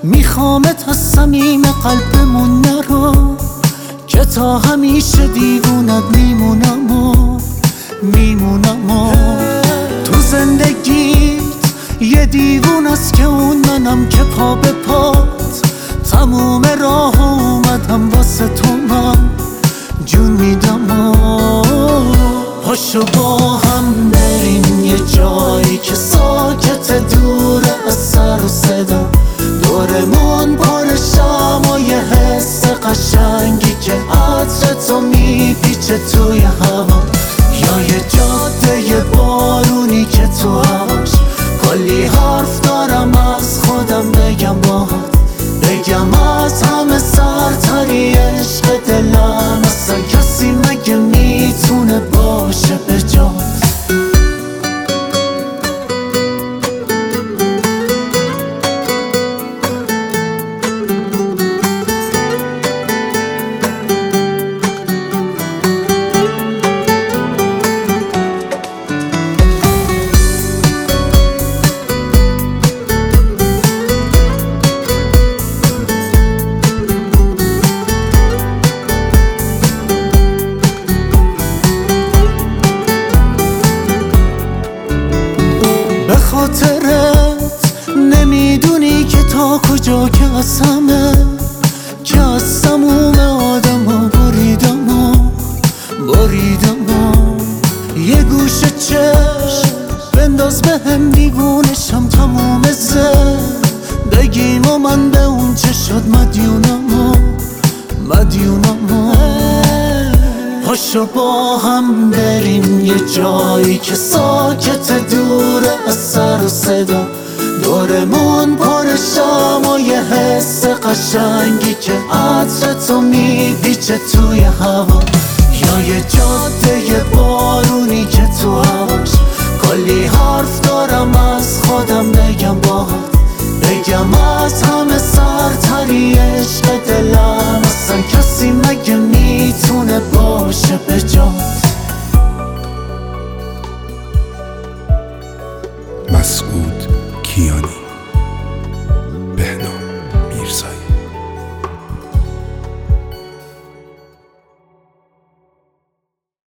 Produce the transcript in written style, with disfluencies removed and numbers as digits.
میخوامت از صمیم قلبمون نرو که تا همیشه دیوونت میمونم تو زندگیت یه دیوون است که اون منم که پا به پات تموم راه اومدم واسه تو من جون میدم پاشو با هم بریم یه جایی که ساکت دوره از سر و صدا دورمون پر شمع و یه حس قشنگی که عطر تو میپیچه توی هوا یا یه جاده بارونی که تو هواش کلی حرف دارم از خودم بگم از همه سرتری عشق دلم اصلا کسی مگه میتونه باشه به جات به خاطرت نمیدونی که تا کجا که از همه که از تموم آدم ها بریدم یه گوشه چشم بنداز به هم دیوونشم تموم زر بگیم و من به اون چه شد مدیونم پاشو با هم بریم یه جایی که ساکت دوره از سر و صدا دورمون پر شمع و یه حس قشنگی که عطر تو میپیچه توی هوا یا یه جاده بارونی که تو هواش کلی حرف دارم از خودم بگم از همه سرتری عشق دلم اصلا کسی مگه میتونه باشه به جات